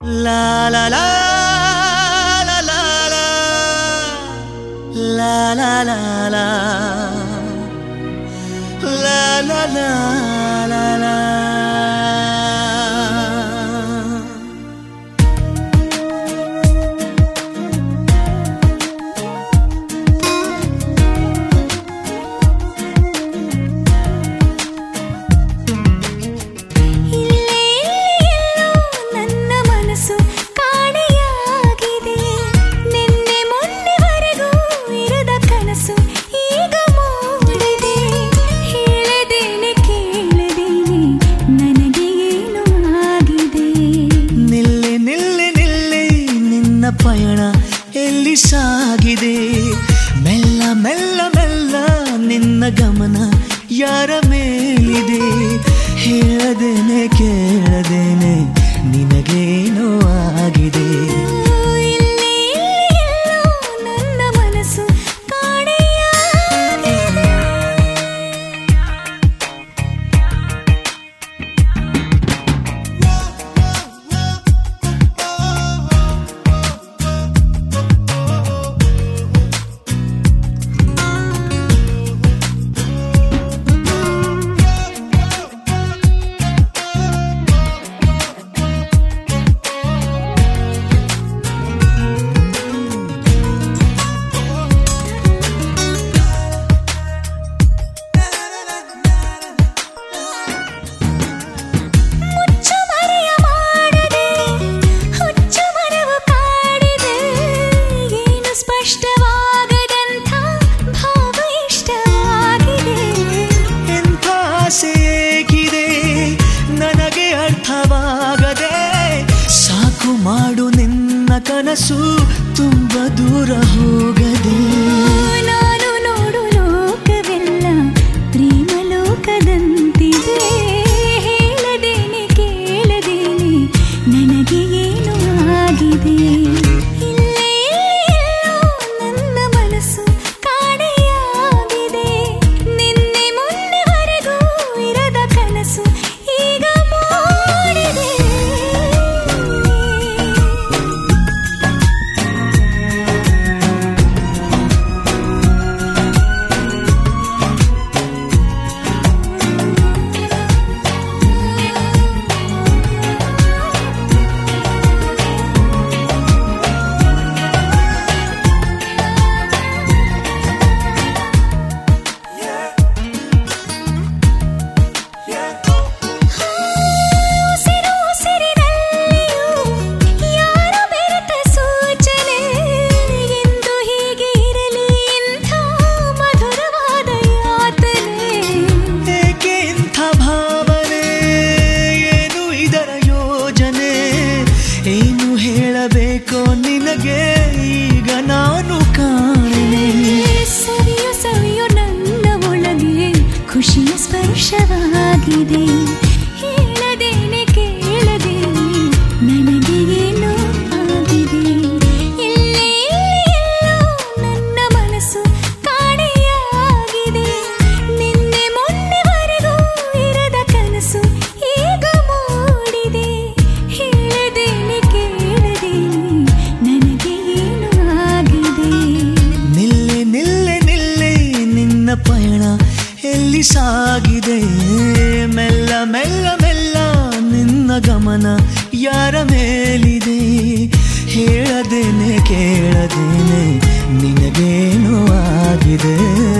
La la la la la la la la la la la la la la. ಪಯಣ ಎಲ್ಲಿ ಸಾಗಿದೆ ಮೆಲ್ಲ ಮೆಲ್ಲ ಮೆಲ್ಲ ನಿನ್ನ ಗಮನ ಯಾರ ಮೇಲಿದೆ ಹೇಳದೇನೆ ಕೇಳದೇನೆ ನಿನಗೇನೋ ಆಗಿದೆ ನನ್ನ ಮನಸ್ಸು ಮಾಡು ನಿನ್ನ ಕನಸು ತುಂಬ ದೂರ ಹೋಗದೆ ನಾನು ನೋಡು ಲೋಕವೆಲ್ಲ ಪ್ರೇಮ ಲೋಕದಂತಿದೆ ಹೇಳದೇನೆ ಕೇಳದೇನೆ ನನಗೆ ಏನು ಆಗಿದೆ ಇಲ್ಲೇ ನನ್ನ ಮನಸ್ಸು ಕಾಣೆಯಾಗಿದೆ ನಿನ್ನೆ ಮೊನ್ನೆವರೆಗೂ ಇರದ ಕನಸು ಈಗ ಮೂಡಿದೆ ಹೇಳಬೇಕೋ ನಿನಗೆ ಈಗ ನಾನು ಕಾಣೆ ಸವಿಯೋ ಸವಿಯೋ ನನ್ನ ಒಳಗೆ ಖುಷಿಯ ಸ್ಪರ್ಶವಾಗಿದೆ ಹೇಳದೇನೆ ಕೇಳದೇನೆ ನನಗೆ ಏನೋ ಆಗಿದೆ ಎಲ್ಲೇ ನನ್ನ ಮನಸ್ಸು ಕಾಣೆಯಾಗಿದೆ ನಿನ್ನೆ ಮೊನ್ನೆವರೆಗೂ ಇರದ ಕನಸು ಈಗ ಮೂಡಿದೆ ಹೇಳದೇನೆ ಪಯಣ ಎಲ್ಲಿ ಸಾಗಿದೆ ಮೆಲ್ಲ ಮೆಲ್ಲ ಮೆಲ್ಲ ನಿನ್ನ ಗಮನ ಯಾರ ಮೇಲಿದೆ ಹೇಳದೇನೆ ಕೇಳದೇನೆ ನಿನಗೇನೋ ಆಗಿದೆ.